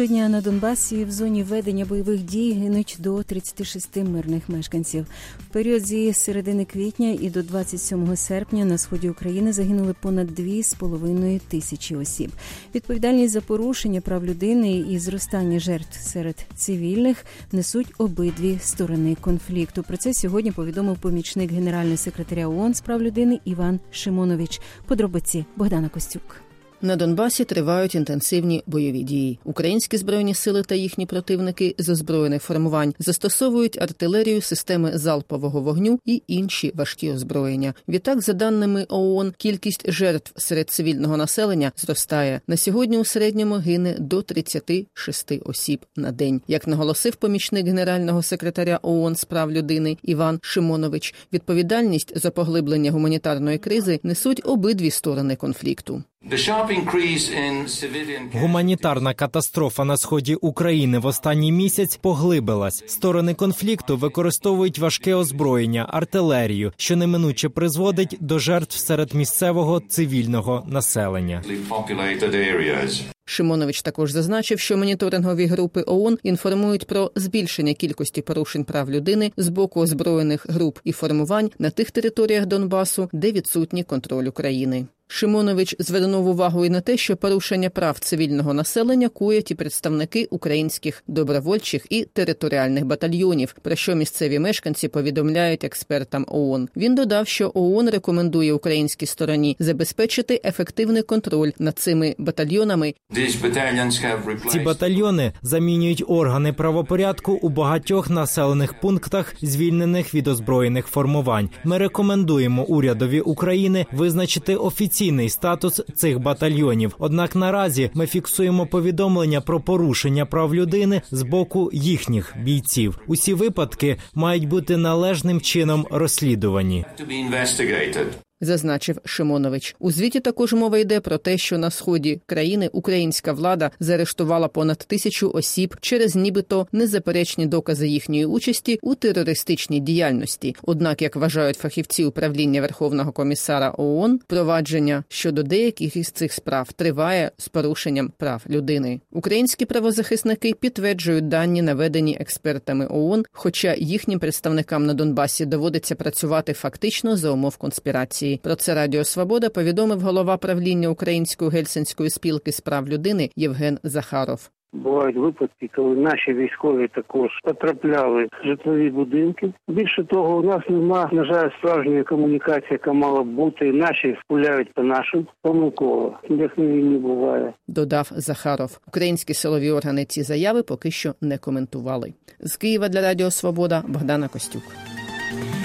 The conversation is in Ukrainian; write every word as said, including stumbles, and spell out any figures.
Щодня на Донбасі в зоні ведення бойових дій гинуть до тридцяти шести мирних мешканців. В період зі середини квітня і до двадцять сьомого серпня на сході України загинули понад дві з половиною тисячі осіб. Відповідальність за порушення прав людини і зростання жертв серед цивільних несуть обидві сторони конфлікту. Про це сьогодні повідомив помічник генерального секретаря ООН з прав людини Іван Шимонович. Подробиці Богдана Костюк. На Донбасі тривають інтенсивні бойові дії. Українські збройні сили та їхні противники з озброєних формувань застосовують артилерію, системи залпового вогню і інші важкі озброєння. Відтак, за даними ООН, кількість жертв серед цивільного населення зростає. На сьогодні у середньому гине до тридцяти шести осіб на день. Як наголосив помічник генерального секретаря ООН з прав людини Іван Шимонович, відповідальність за поглиблення гуманітарної кризи несуть обидві сторони конфлікту. Гуманітарна катастрофа на сході України в останній місяць поглибилась. Сторони конфлікту використовують важке озброєння, артилерію, що неминуче призводить до жертв серед місцевого цивільного населення. Шимонович також зазначив, що моніторингові групи ООН інформують про збільшення кількості порушень прав людини з боку озброєних груп і формувань на тих територіях Донбасу, де відсутній контроль України. Шимонович звернув увагу і на те, що порушення прав цивільного населення коять і представники українських добровольчих і територіальних батальйонів, про що місцеві мешканці повідомляють експертам ООН. Він додав, що ООН рекомендує українській стороні забезпечити ефективний контроль над цими батальйонами. Ці батальйони замінюють органи правопорядку у багатьох населених пунктах, звільнених від озброєних формувань. Ми рекомендуємо урядові України визначити офіційний статус цих батальйонів. Однак наразі ми фіксуємо повідомлення про порушення прав людини з боку їхніх бійців. Усі випадки мають бути належним чином розслідувані. Зазначив Шимонович. У звіті також мова йде про те, що на сході країни українська влада заарештувала понад тисячу осіб через нібито незаперечні докази їхньої участі у терористичній діяльності. Однак, як вважають фахівці управління Верховного комісара ООН, провадження щодо деяких із цих справ триває з порушенням прав людини. Українські правозахисники підтверджують дані, наведені експертами ООН, хоча їхнім представникам на Донбасі доводиться працювати фактично за умов конспірації. Про це Радіо Свобода повідомив голова правління Української гельсінської спілки з прав людини Євген Захаров. Бувають випадки, коли наші військові також потрапляли в житлові будинки. Більше того, у нас немає, на жаль, справжньої комунікації, яка мала б бути. Наші гуляють по нашим помилково, як на війні буває. Додав Захаров. Українські силові органи ці заяви поки що не коментували. З Києва для Радіо Свобода Богдана Костюк.